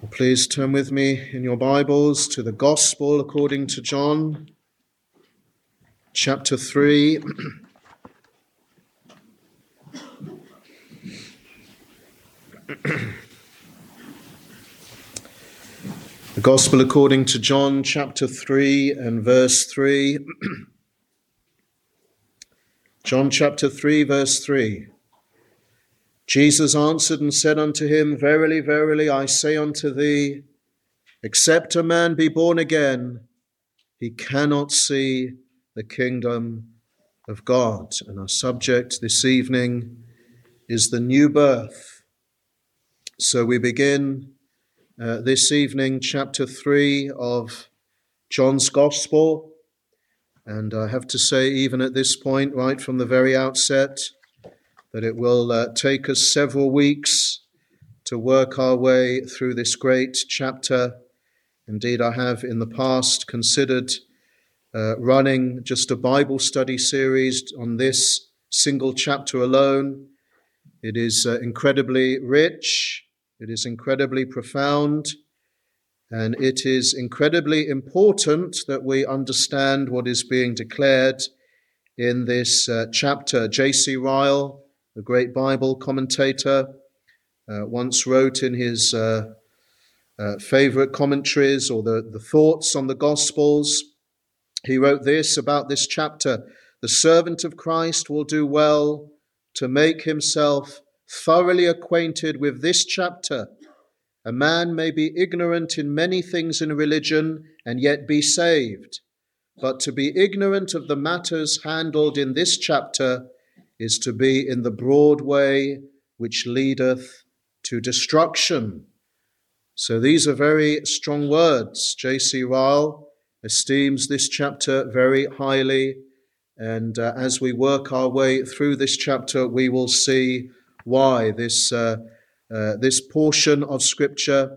Please turn with me in your Bibles to the Gospel according to John, chapter 3. The Gospel according to John, chapter 3 and verse 3. John chapter 3, verse 3. Jesus answered and said unto him, Verily, verily, I say unto thee, except a man be born again, he cannot see the kingdom of God. And our subject this evening is the new birth. So we begin this evening chapter 3 of John's Gospel. And I have to say, even at this point, right from the very outset, that it will take us several weeks to work our way through this great chapter. Indeed, I have in the past considered running just a Bible study series on this single chapter alone. It is incredibly rich, it is incredibly profound, and it is incredibly important that we understand what is being declared in this chapter. J.C. Ryle, the great Bible commentator, once wrote in his favorite commentaries or the thoughts on the Gospels, he wrote this about this chapter: the servant of Christ will do well to make himself thoroughly acquainted with this chapter. A man may be ignorant in many things in religion and yet be saved, but to be ignorant of the matters handled in this chapter is to be in the broad way which leadeth to destruction. So these are very strong words. J.C. Ryle esteems this chapter very highly, and as we work our way through this chapter, we will see why this portion of Scripture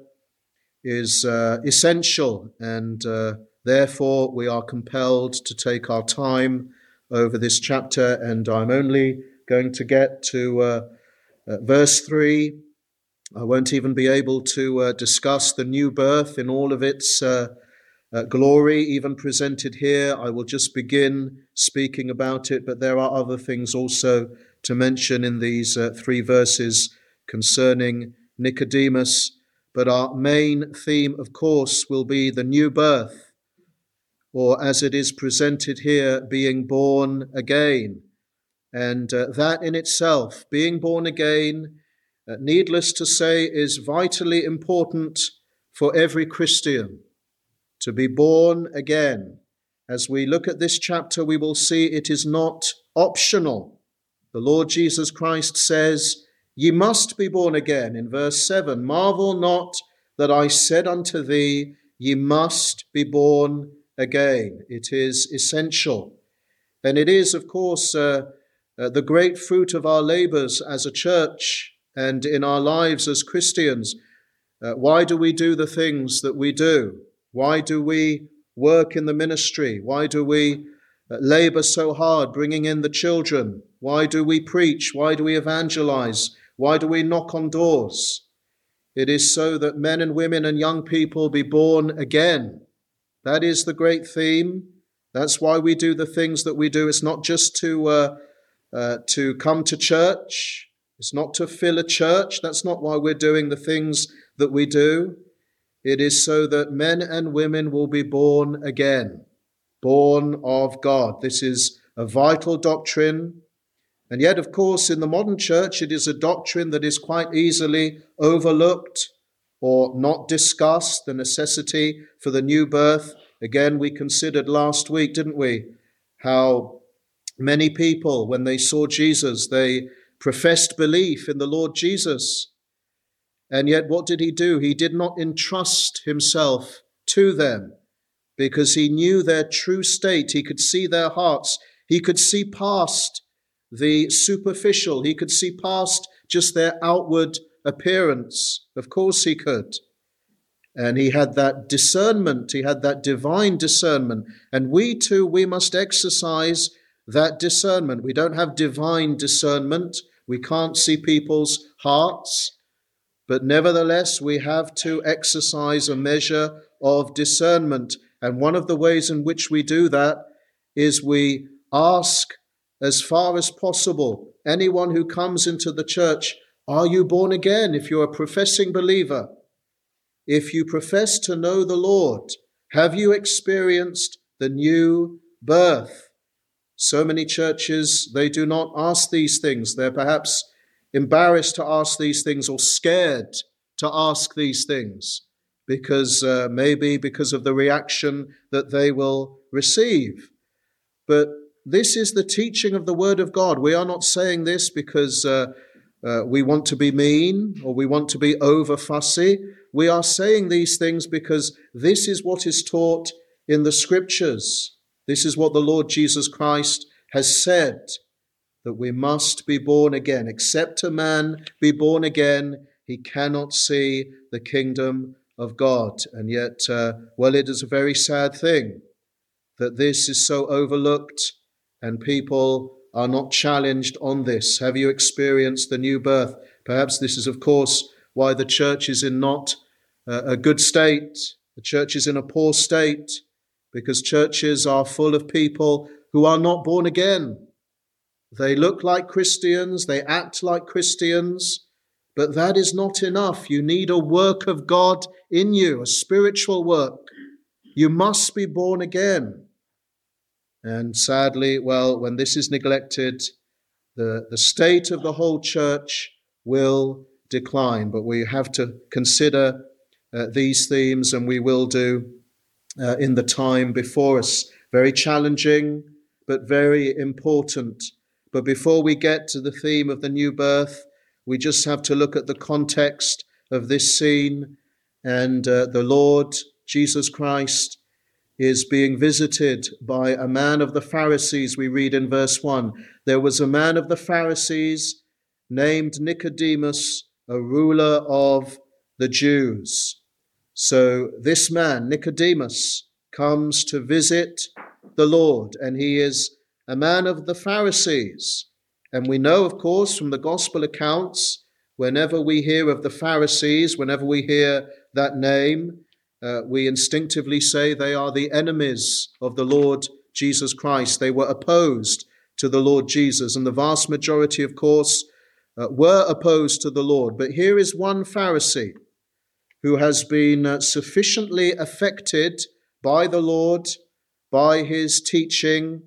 is essential, and therefore we are compelled to take our time over this chapter. And I'm only going to get to verse 3. I won't even be able to discuss the new birth in all of its glory, even presented here. I will just begin speaking about it, but there are other things also to mention in these 3 verses concerning Nicodemus. But our main theme, of course, will be the new birth, or as it is presented here, being born again. And that in itself, being born again, needless to say, is vitally important for every Christian, to be born again. As we look at this chapter, we will see it is not optional. The Lord Jesus Christ says, Ye must be born again, in verse 7. Marvel not that I said unto thee, Ye must be born again. It is essential. And it is, of course, the great fruit of our labors as a church and in our lives as Christians. Why do we do the things that we do? Why do we work in the ministry? Why do we labor so hard bringing in the children? Why do we preach? Why do we evangelize? Why do we knock on doors? It is so that men and women and young people be born again. That is the great theme. That's why we do the things that we do. It's not just to come to church. It's not to fill a church. That's not why we're doing the things that we do. It is so that men and women will be born again, born of God. This is a vital doctrine. And yet, of course, in the modern church, it is a doctrine that is quite easily overlooked or not discussed, the necessity for the new birth. Again, we considered last week, didn't we, how many people, when they saw Jesus, they professed belief in the Lord Jesus. And yet what did he do? He did not entrust himself to them because he knew their true state. He could see their hearts. He could see past the superficial. He could see past just their outward appearance. Of course he could. And he had that discernment. He had that divine discernment. And we too, we must exercise that discernment. We don't have divine discernment. We can't see people's hearts. But nevertheless, we have to exercise a measure of discernment. And one of the ways in which we do that is we ask as far as possible anyone who comes into the church, are you born again? If you're a professing believer, if you profess to know the Lord, have you experienced the new birth? So many churches, they do not ask these things. They're perhaps embarrassed to ask these things or scared to ask these things because maybe because of the reaction that they will receive. But this is the teaching of the Word of God. We are not saying this because we want to be mean or we want to be over fussy. We are saying these things because this is what is taught in the Scriptures. This is what the Lord Jesus Christ has said, that we must be born again. Except a man be born again, he cannot see the kingdom of God. And yet, it is a very sad thing that this is so overlooked and people are not challenged on this. Have you experienced the new birth? Perhaps this is, of course, why the church is in not a good state. The church is in a poor state because churches are full of people who are not born again. They look like Christians, they act like Christians, but that is not enough. You need a work of God in you, a spiritual work. You must be born again. And sadly, when this is neglected, the state of the whole church will decline. But we have to consider these themes, and we will do in the time before us. Very challenging, but very important. But before we get to the theme of the new birth, we just have to look at the context of this scene. And the Lord Jesus Christ is being visited by a man of the Pharisees. We read in verse 1, there was a man of the Pharisees named Nicodemus, a ruler of the Jews. So this man, Nicodemus, comes to visit the Lord, and he is a man of the Pharisees. And we know, of course, from the gospel accounts, whenever we hear of the Pharisees, whenever we hear that name, we instinctively say they are the enemies of the Lord Jesus Christ. They were opposed to the Lord Jesus, and the vast majority, of course, were opposed to the Lord. But here is one Pharisee who has been sufficiently affected by the Lord, by his teaching,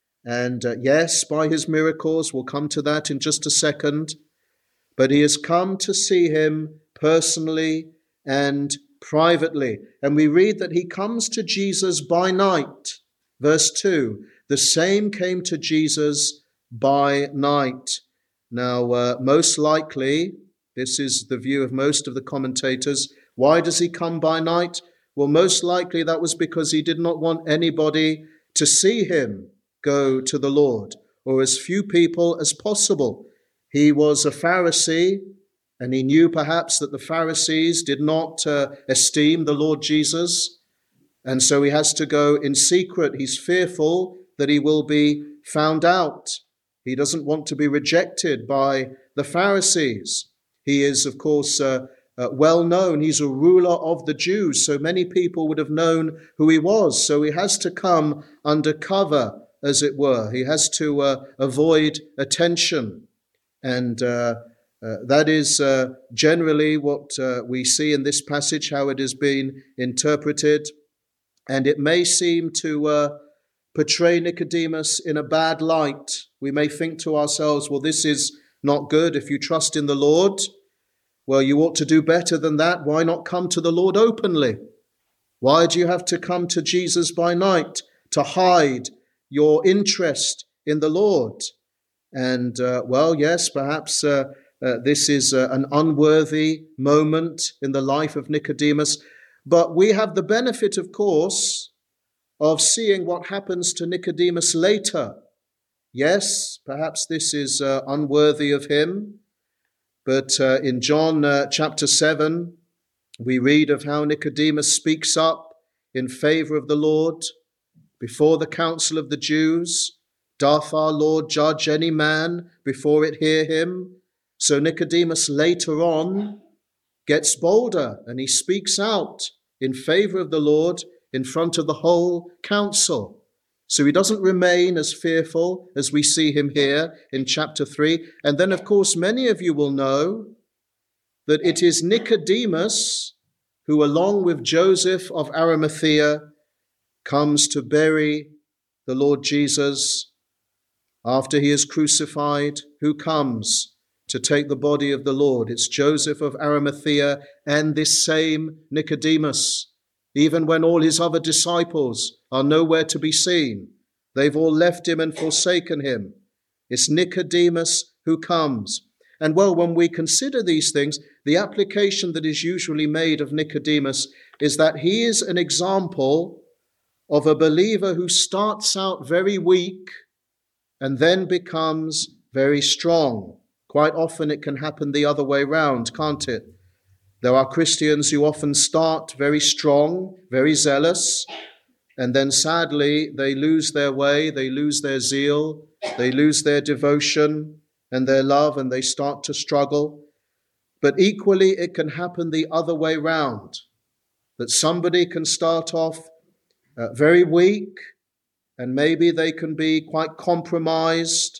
and yes, by his miracles. We'll come to that in just a second. But he has come to see him personally and privately. And we read that he comes to Jesus by night. Verse 2, the same came to Jesus by night. Now, most likely, this is the view of most of the commentators. Why does he come by night? Well, most likely that was because he did not want anybody to see him go to the Lord, or as few people as possible. He was a Pharisee, and he knew perhaps that the Pharisees did not esteem the Lord Jesus, and so he has to go in secret. He's fearful that he will be found out. He doesn't want to be rejected by the Pharisees. He is, of course, well known. He's a ruler of the Jews, so many people would have known who he was. So he has to come undercover, as it were. He has to avoid attention. And that is generally what we see in this passage, how it has been interpreted. And it may seem to portray Nicodemus in a bad light. We may think to ourselves, well, this is not good. If you trust in the Lord, well, you ought to do better than that. Why not come to the Lord openly? Why do you have to come to Jesus by night to hide your interest in the Lord? And, yes, perhaps this is an unworthy moment in the life of Nicodemus. But we have the benefit, of course, of seeing what happens to Nicodemus later. Yes, perhaps this is unworthy of him. But in John chapter 7, we read of how Nicodemus speaks up in favor of the Lord before the council of the Jews. Doth our Lord judge any man before it hear him? So Nicodemus later on gets bolder and he speaks out in favor of the Lord in front of the whole council. So he doesn't remain as fearful as we see him here in chapter 3. And then, of course, many of you will know that it is Nicodemus who, along with Joseph of Arimathea, comes to bury the Lord Jesus after he is crucified. Who comes to take the body of the Lord? It's Joseph of Arimathea and this same Nicodemus. Even when all his other disciples are nowhere to be seen, they've all left him and forsaken him. It's Nicodemus who comes. And well, when we consider these things, the application that is usually made of Nicodemus is that he is an example of a believer who starts out very weak and then becomes very strong. Quite often it can happen the other way round, can't it? There are Christians who often start very strong, very zealous, and then sadly they lose their way, they lose their zeal, they lose their devotion and their love, and they start to struggle. But equally it can happen the other way round, that somebody can start off very weak, and maybe they can be quite compromised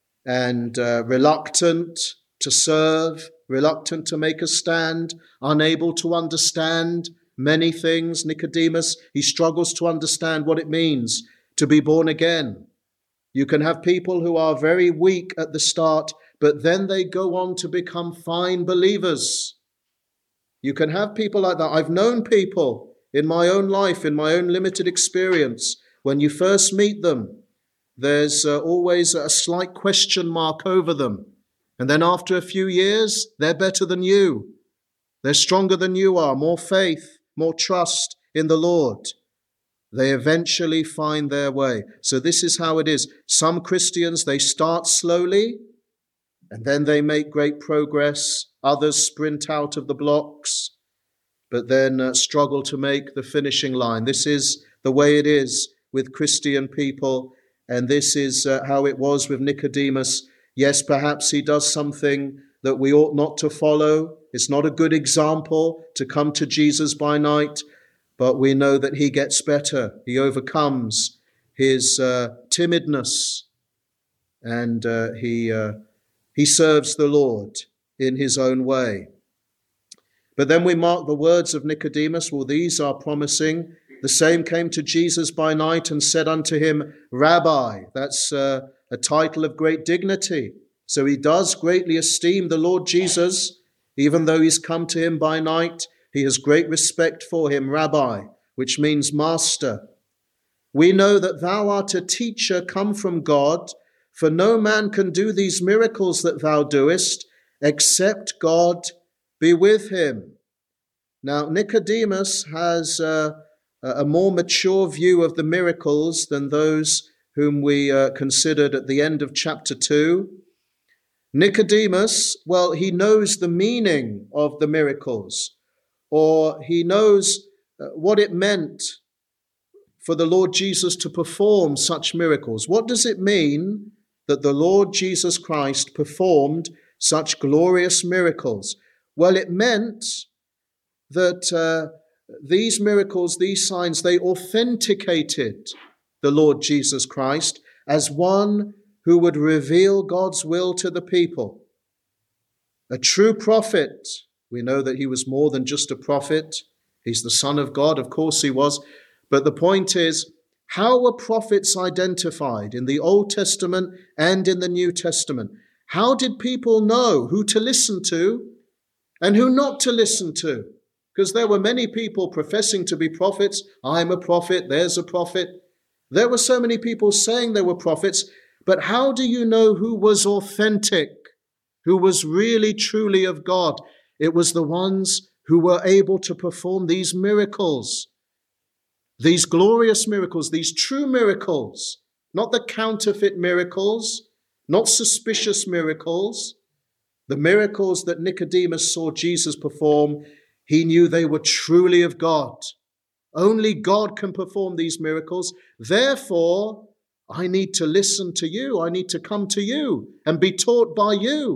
and reluctant to serve, reluctant to make a stand, unable to understand many things. Nicodemus, he struggles to understand what it means to be born again. You can have people who are very weak at the start, but then they go on to become fine believers. You can have people like that. I've known people in my own life, in my own limited experience, when you first meet them, there's always a slight question mark over them. And then after a few years, they're better than you. They're stronger than you are, more faith, more trust in the Lord. They eventually find their way. So this is how it is. Some Christians, they start slowly, and then they make great progress. Others sprint out of the blocks, but then struggle to make the finishing line. This is the way it is with Christian people, and this is how it was with Nicodemus. Yes, perhaps he does something that we ought not to follow. It's not a good example to come to Jesus by night, but we know that he gets better. He overcomes his timidness, and he serves the Lord in his own way. But then we mark the words of Nicodemus. Well, these are promising. The same came to Jesus by night and said unto him, Rabbi. That's a title of great dignity. So he does greatly esteem the Lord Jesus, even though he's come to him by night. He has great respect for him, Rabbi, which means master. We know that thou art a teacher come from God, for no man can do these miracles that thou doest, except God be with him. Now, Nicodemus has a more mature view of the miracles than those whom we considered at the end of chapter 2. Nicodemus, well, he knows the meaning of the miracles, or he knows what it meant for the Lord Jesus to perform such miracles. What does it mean that the Lord Jesus Christ performed such glorious miracles? Well, it meant that these miracles, these signs, they authenticated the Lord Jesus Christ as one who would reveal God's will to the people. A true prophet. We know that he was more than just a prophet. He's the Son of God, of course he was. But the point is, how were prophets identified in the Old Testament and in the New Testament? How did people know who to listen to and who not to listen to? Because there were many people professing to be prophets. I'm a prophet, there's a prophet. There were so many people saying they were prophets, but how do you know who was authentic, who was really truly of God? It was the ones who were able to perform these miracles, these glorious miracles, these true miracles, not the counterfeit miracles, not suspicious miracles. The miracles that Nicodemus saw Jesus perform, he knew they were truly of God. Only God can perform these miracles. Therefore, I need to listen to you. I need to come to you and be taught by you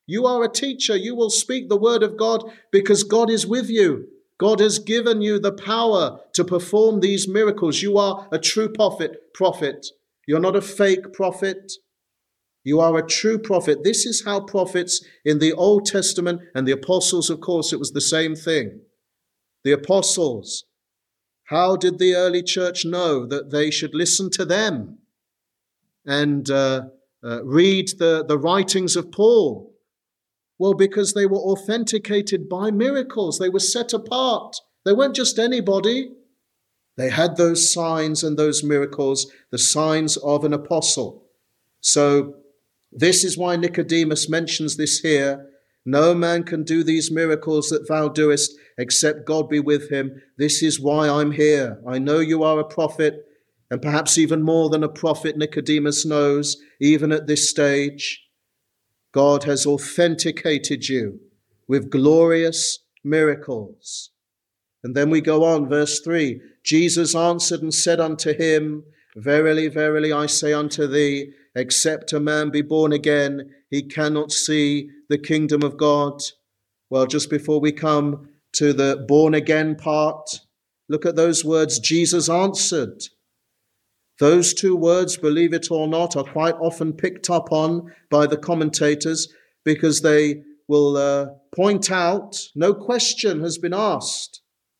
You are a teacher. You will speak the word of God because God is with you. God has given you the power to perform these miracles. You are a true prophet. You're not a fake prophet. You are a true prophet. This is how prophets in the Old Testament, and the apostles, of course, it was the same thing. The apostles, how did the early church know that they should listen to them and read the writings of Paul? Well, because they were authenticated by miracles. They were set apart. They weren't just anybody. They had those signs and those miracles, the signs of an apostle. So this is why Nicodemus mentions this here. No man can do these miracles that thou doest except God be with him. This is why I'm here. I know you are a prophet, and perhaps even more than a prophet, Nicodemus knows, even at this stage. God has authenticated you with glorious miracles. And then we go on, verse 3. Jesus answered and said unto him, Verily, verily, I say unto thee, except a man be born again, he cannot see the kingdom of God. Well, just before we come to the born again part, look at those words, Jesus answered. Those two words, believe it or not, are quite often picked up on by the commentators because they will point out no question has been asked.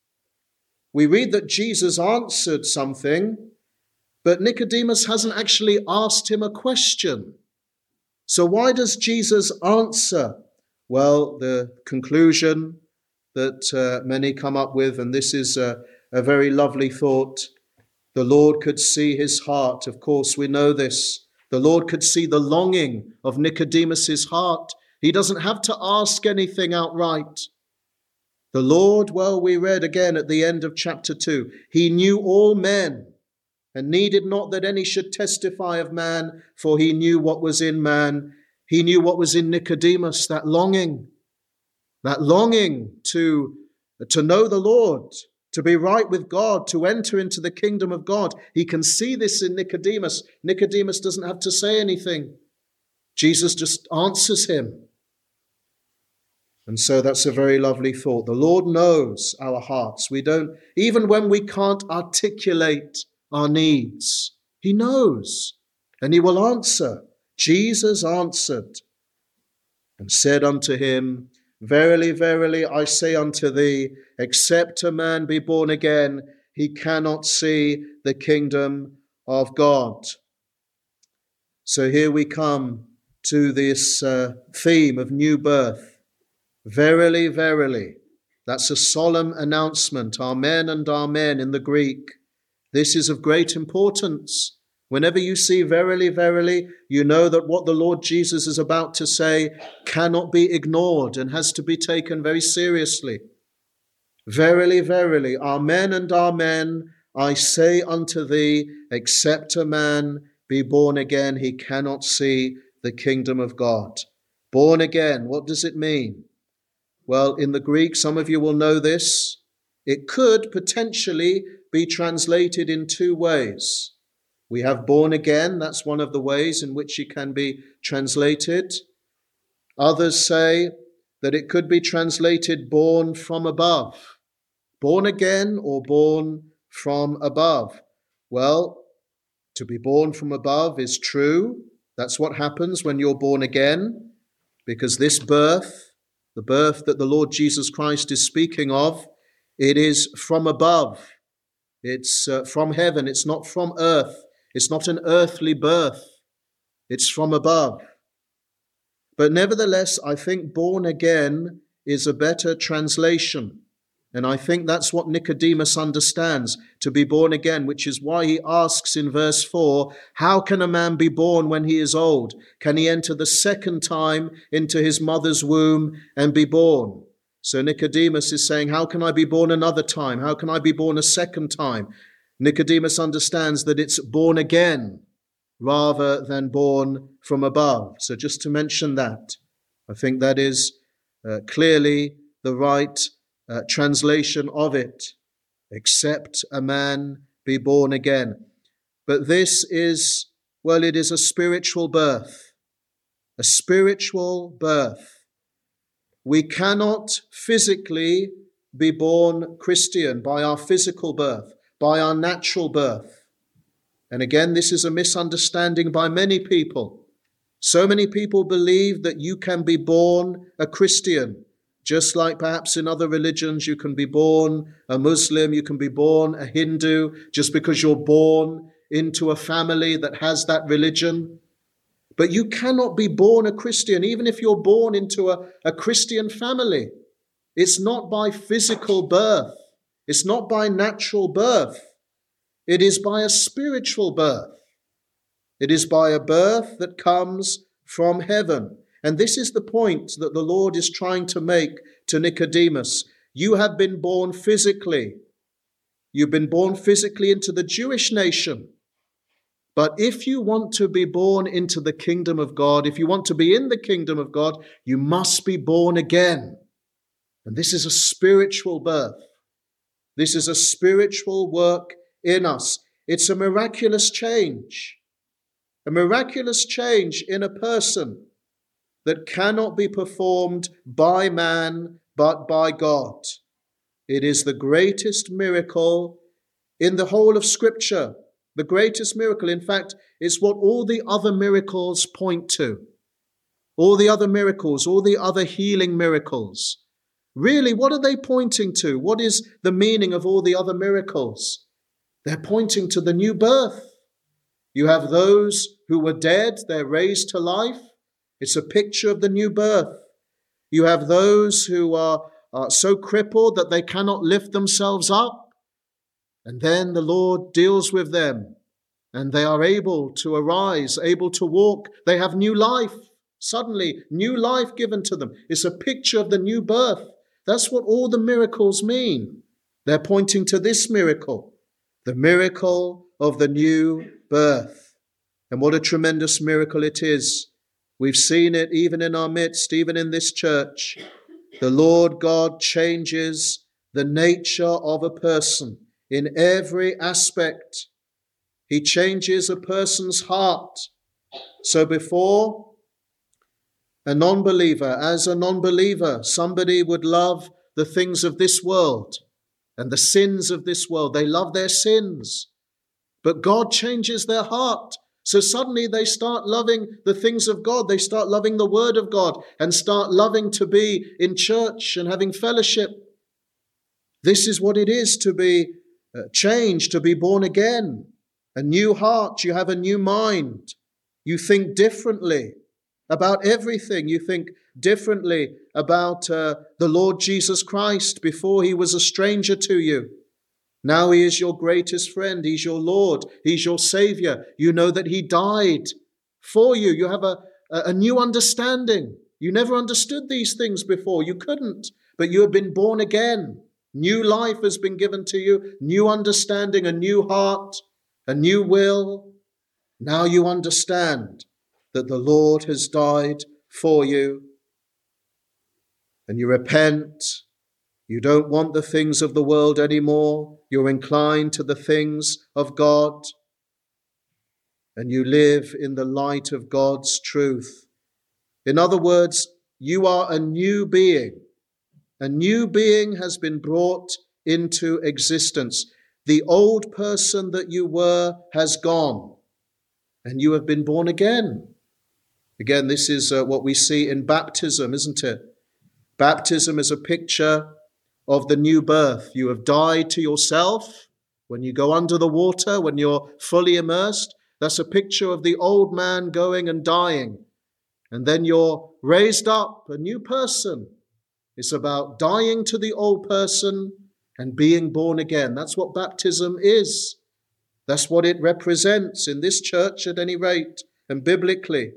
We read that Jesus answered something, but Nicodemus hasn't actually asked him a question. So why does Jesus answer? Well, the conclusion that many come up with, and this is a very lovely thought, the Lord could see his heart. Of course, we know this. The Lord could see the longing of Nicodemus's heart. He doesn't have to ask anything outright. The Lord, well, we read again at the end of chapter 2, he knew all men and needed not that any should testify of man, for he knew what was in man. He knew what was in Nicodemus, that longing to know the Lord, to be right with God, to enter into the kingdom of God. He can see this in Nicodemus. Nicodemus doesn't have to say anything. Jesus just answers him. And so that's a very lovely thought. The Lord knows our hearts. We don't, even when we can't articulate our needs, he knows, and he will answer. Jesus answered and said unto him, Verily, verily, I say unto thee, except a man be born again, he cannot see the kingdom of God. So here we come to this theme of new birth. Verily, verily, that's a solemn announcement, amen and amen in the Greek. This is of great importance. Whenever you see verily, verily, you know that what the Lord Jesus is about to say cannot be ignored and has to be taken very seriously. Verily, verily, amen and amen, I say unto thee, except a man be born again, he cannot see the kingdom of God. Born again, what does it mean? Well, in the Greek, some of you will know this. It could potentially be translated in two ways. We have born again. That's one of the ways in which it can be translated. Others say that it could be translated born from above. Born again or born from above. Well, to be born from above is true. That's what happens when you're born again, because this birth, the birth that the Lord Jesus Christ is speaking of, it is from above. It's from heaven. It's not from earth. It's not an earthly birth. It's from above. But nevertheless, I think born again is a better translation. And I think that's what Nicodemus understands, to be born again, which is why he asks in verse 4, how can a man be born when he is old? Can he enter the second time into his mother's womb and be born? So Nicodemus is saying, how can I be born another time? How can I be born a second time? Nicodemus understands that it's born again rather than born from above. So just to mention that, I think that is clearly the right translation of it, except a man be born again. But this is, well, it is a spiritual birth. A spiritual birth. we cannot physically be born Christian by our physical birth, by our natural birth. And again, this is a misunderstanding by many people. So many people believe that you can be born a Christian, just like perhaps in other religions you can be born a Muslim, you can be born a Hindu, just because you're born into a family that has that religion. But you cannot be born a Christian, even if you're born into a Christian family. It's not by physical birth. It's not by natural birth. It is by a spiritual birth. It is by a birth that comes from heaven. And this is the point that the Lord is trying to make to Nicodemus. You have been born physically. You've been born physically into the Jewish nation. But if you want to be born into the kingdom of God, if you want to be in the kingdom of God, you must be born again. And this is a spiritual birth. This is a spiritual work in us. It's a miraculous change. A miraculous change in a person that cannot be performed by man, but by God. It is the greatest miracle in the whole of Scripture. The greatest miracle. In fact, it's what all the other miracles point to. All the other miracles, all the other healing miracles. Really, what are they pointing to? What is the meaning of all the other miracles? They're pointing to the new birth. You have those who were dead, they're raised to life. It's a picture of the new birth. You have those who are so crippled that they cannot lift themselves up. And then the Lord deals with them and they are able to arise, able to walk. They have new life. Suddenly, new life given to them. It's a picture of the new birth. That's what all the miracles mean. They're pointing to this miracle, the miracle of the new birth. And what a tremendous miracle it is. We've seen it even in our midst, even in this church. The Lord God changes the nature of a person in every aspect. He changes a person's heart. So before a non-believer, as a non-believer, somebody would love the things of this world and the sins of this world. They love their sins. But God changes their heart. So suddenly they start loving the things of God. They start loving the Word of God and start loving to be in church and having fellowship. This is what it is to be changed, to be born again. A new heart. You have a new mind. You think differently about everything. You think differently about the Lord Jesus Christ. Before he was a stranger to you. Now he is your greatest friend. He's your Lord. He's your Savior. You know that he died for you. You have a new understanding. You never understood these things before. You couldn't, but you have been born again. New life has been given to you. New understanding, a new heart, a new will. Now you understand that the Lord has died for you. And you repent. You don't want the things of the world anymore. You're inclined to the things of God. And you live in the light of God's truth. In other words, you are a new being. A new being has been brought into existence. The old person that you were has gone. And you have been born again. Again, this is what we see in baptism, isn't it? Baptism is a picture of the new birth. You have died to yourself when you go under the water, when you're fully immersed. That's a picture of the old man going and dying. And then you're raised up, a new person. It's about dying to the old person and being born again. That's what baptism is. That's what it represents in this church at any rate, and biblically.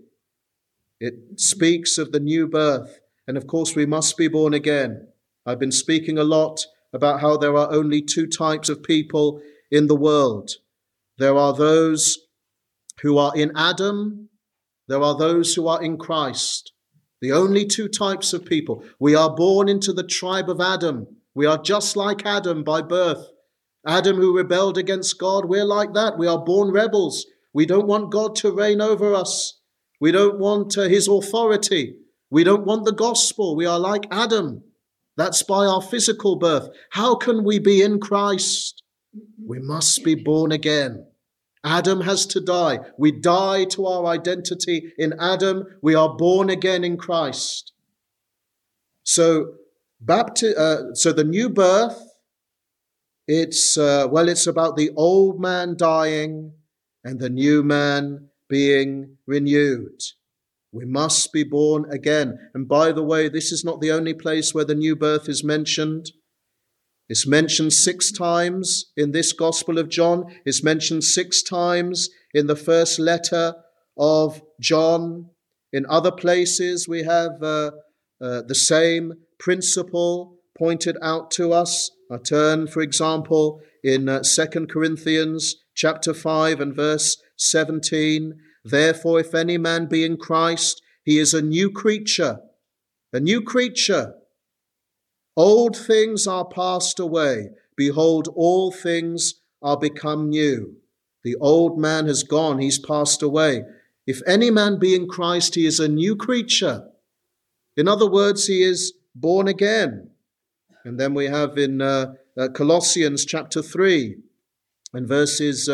It speaks of the new birth. And of course, we must be born again. I've been speaking a lot about how there are only two types of people in the world. There are those who are in Adam. There are those who are in Christ. The only two types of people. We are born into the tribe of Adam. We are just like Adam by birth. Adam who rebelled against God, we're like that. We are born rebels. We don't want God to reign over us. We don't want his authority. We don't want the gospel. We are like Adam. That's by our physical birth. How can we be in Christ? We must be born again. Adam has to die. We die to our identity in Adam. We are born again in Christ. So the new birth, it's about the old man dying and the new man being renewed. We must be born again. And by the way, this is not the only place where the new birth is mentioned. It's mentioned 6 times in this Gospel of John. It's mentioned 6 times in the first letter of John. In other places, we have the same principle pointed out to us. I turn, for example, in 2 Corinthians chapter 5 and verse 17. Therefore, if any man be in Christ, he is a new creature. A new creature. Old things are passed away. Behold, all things are become new. The old man has gone. He's passed away. If any man be in Christ, he is a new creature. In other words, he is born again. And then we have in Colossians chapter 3 and verses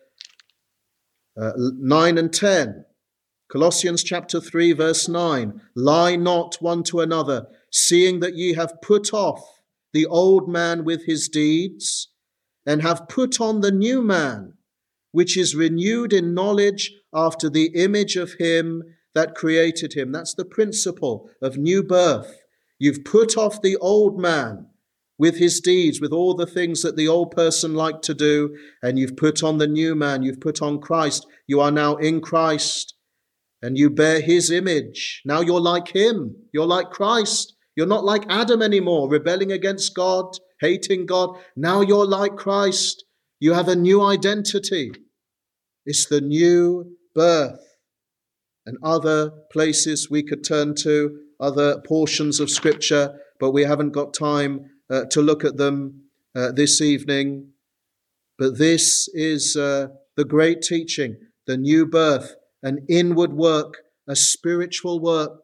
9 and 10. Colossians chapter 3 verse 9. Lie not one to another, seeing that ye have put off the old man with his deeds, and have put on the new man, which is renewed in knowledge after the image of him that created him. That's the principle of new birth. You've put off the old man with his deeds, with all the things that the old person liked to do, and you've put on the new man. You've put on Christ. You are now in Christ, and you bear his image. Now you're like him. You're like Christ. You're not like Adam anymore, rebelling against God, hating God. Now you're like Christ. You have a new identity. It's the new birth. And other places we could turn to, other portions of Scripture, but we haven't got time to look at them this evening. But this is the great teaching, the new birth, an inward work, a spiritual work.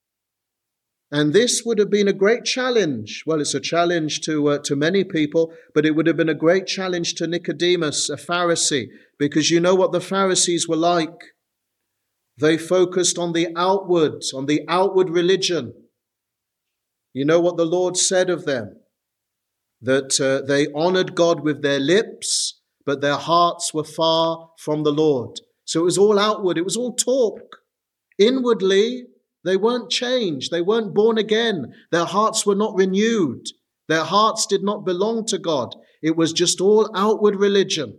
And this would have been a great challenge. Well, it's a challenge to many people, but it would have been a great challenge to Nicodemus, a Pharisee, because you know what the Pharisees were like. They focused on the outward religion. You know what the Lord said of them? That they honored God with their lips, but their hearts were far from the Lord. So it was all outward. It was all talk. Inwardly, they weren't changed. They weren't born again. Their hearts were not renewed. Their hearts did not belong to God. It was just all outward religion.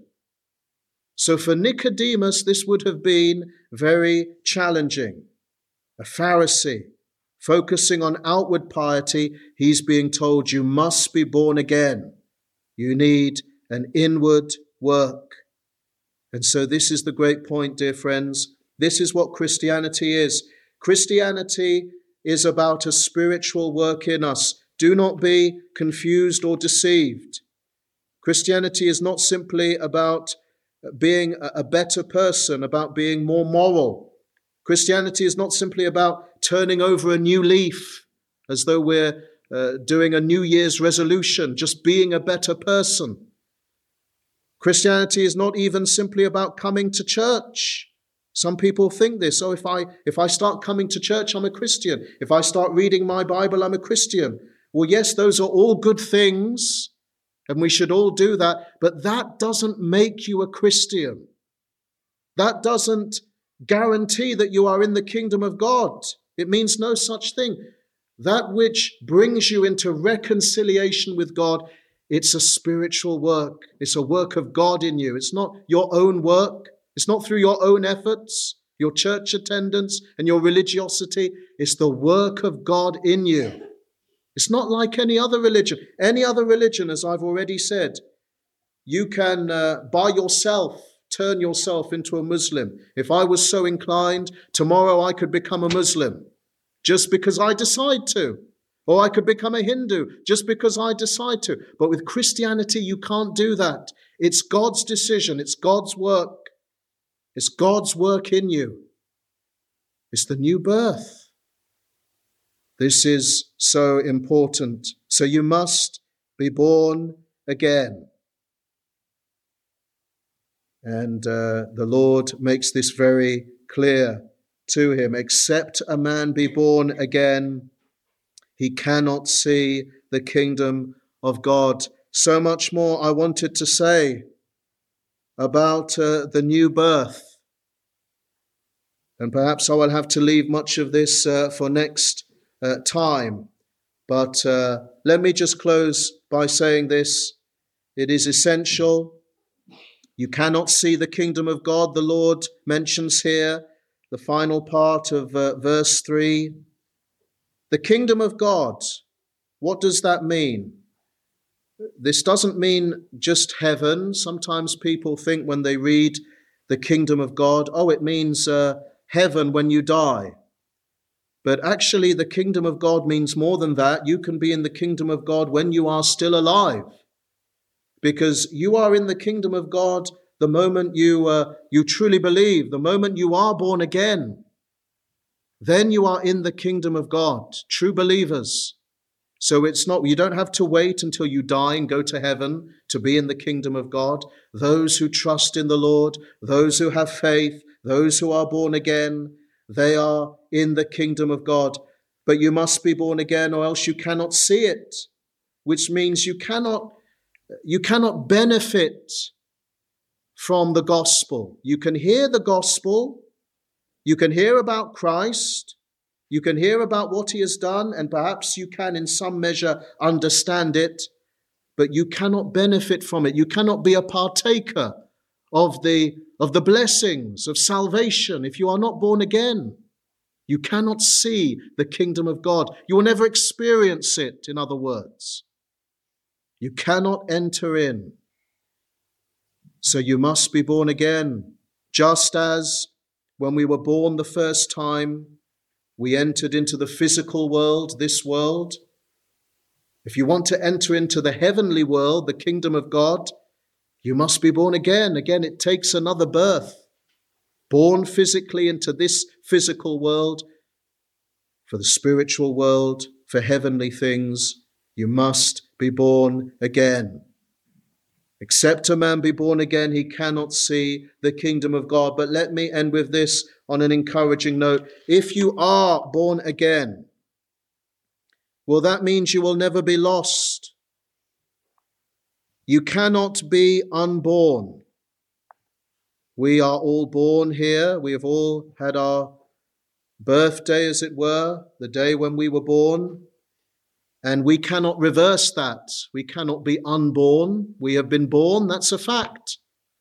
So for Nicodemus, this would have been very challenging. A Pharisee, focusing on outward piety, he's being told you must be born again. You need an inward work. And so this is the great point, dear friends. This is what Christianity is. Christianity is about a spiritual work in us. Do not be confused or deceived. Christianity is not simply about being a better person, about being more moral. Christianity is not simply about turning over a new leaf as though we're doing a New Year's resolution, just being a better person. Christianity is not even simply about coming to church. Some people think this, if I start coming to church, I'm a Christian. If I start reading my Bible, I'm a Christian. Well, yes, those are all good things, and we should all do that, but that doesn't make you a Christian. That doesn't guarantee that you are in the kingdom of God. It means no such thing. That which brings you into reconciliation with God, it's a spiritual work. It's a work of God in you. It's not your own work. It's not through your own efforts, your church attendance and your religiosity. It's the work of God in you. It's not like any other religion. Any other religion, as I've already said, you can by yourself turn yourself into a Muslim. If I was so inclined, tomorrow I could become a Muslim just because I decide to. Or I could become a Hindu just because I decide to. But with Christianity, you can't do that. It's God's decision. It's God's work. It's God's work in you. It's the new birth. This is so important. So you must be born again. And the Lord makes this very clear to him. Except a man be born again, he cannot see the kingdom of God. So much more I wanted to say about the new birth. And perhaps I will have to leave much of this for next time. But let me just close by saying this. It is essential. You cannot see the kingdom of God. The Lord mentions here the final part of verse 3. The kingdom of God, what does that mean? This doesn't mean just heaven. Sometimes people think when they read the kingdom of God, it means heaven when you die. But actually, the kingdom of God means more than that. You can be in the kingdom of God when you are still alive, because you are in the kingdom of God the moment you truly believe, the moment you are born again. Then you are in the kingdom of God, true believers. So you don't have to wait until you die and go to heaven to be in the kingdom of God. Those who trust in the Lord, those who have faith, those who are born again, they are in the kingdom of God. But you must be born again or else you cannot see it, which means you cannot benefit from the gospel. You can hear the gospel, you can hear about Christ, you can hear about what he has done, and perhaps you can in some measure understand it, but you cannot benefit from it. You cannot be a partaker of the blessings of salvation if you are not born again. You cannot see the kingdom of God. You will never experience it, in other words. You cannot enter in. So you must be born again, just as when we were born the first time, we entered into the physical world, this world. If you want to enter into the heavenly world, the kingdom of God, you must be born again. Again, it takes another birth. Born physically into this physical world, for the spiritual world, for heavenly things, you must be born again. Except a man be born again, he cannot see the kingdom of God. But let me end with this on an encouraging note. If you are born again, well, that means you will never be lost. You cannot be unborn. We are all born here. We have all had our birthday, as it were, the day when we were born. And we cannot reverse that. We cannot be unborn. We have been born. That's a fact.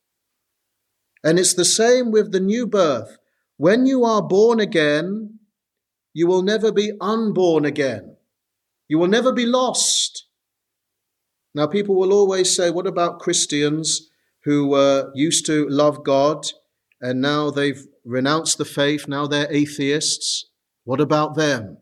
And it's the same with the new birth. When you are born again, you will never be unborn again. You will never be lost. Now, people will always say, what about Christians who used to love God and now they've renounced the faith, now they're atheists? What about them?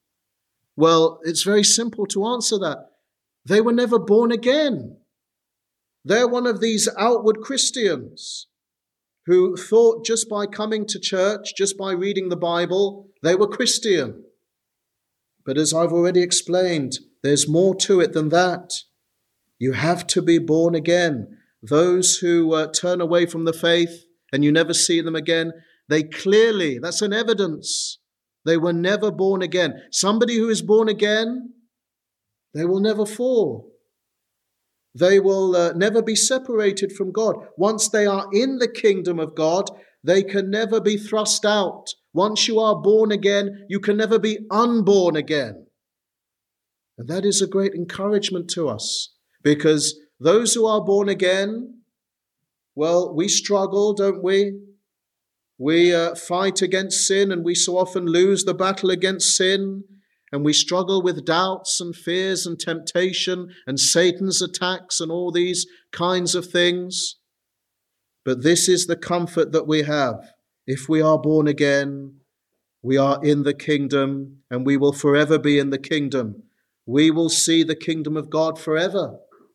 Well, it's very simple to answer that. They were never born again. They're one of these outward Christians who thought just by coming to church, just by reading the Bible, they were Christian. But as I've already explained, there's more to it than that. You have to be born again. Those who turn away from the faith and you never see them again, that's an evidence. They were never born again. Somebody who is born again, they will never fall. They will never be separated from God. Once they are in the kingdom of God, they can never be thrust out. Once you are born again, you can never be unborn again. And that is a great encouragement to us, because those who are born again, well, we struggle, don't we? We fight against sin, and we so often lose the battle against sin, and we struggle with doubts and fears and temptation and Satan's attacks and all these kinds of things. But this is the comfort that we have. If we are born again, we are in the kingdom, and we will forever be in the kingdom. We will see the kingdom of God forever.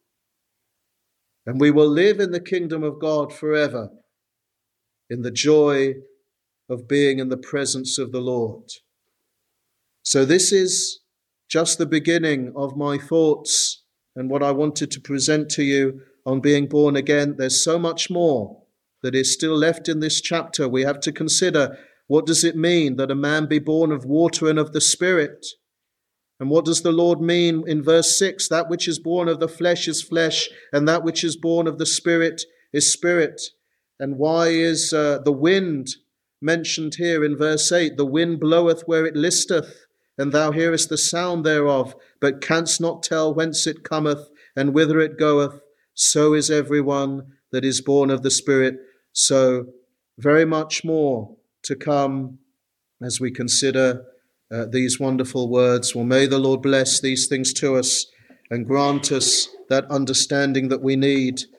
And we will live in the kingdom of God forever, in the joy of being in the presence of the Lord. So this is just the beginning of my thoughts and what I wanted to present to you on being born again. There's so much more that is still left in this chapter. We have to consider, what does it mean that a man be born of water and of the Spirit? And what does the Lord mean in verse 6? That which is born of the flesh is flesh, and that which is born of the Spirit is spirit. And why is the wind mentioned here in verse 8? The wind bloweth where it listeth, and thou hearest the sound thereof, but canst not tell whence it cometh and whither it goeth. So is everyone that is born of the Spirit. So very much more to come as we consider these wonderful words. Well, may the Lord bless these things to us and grant us that understanding that we need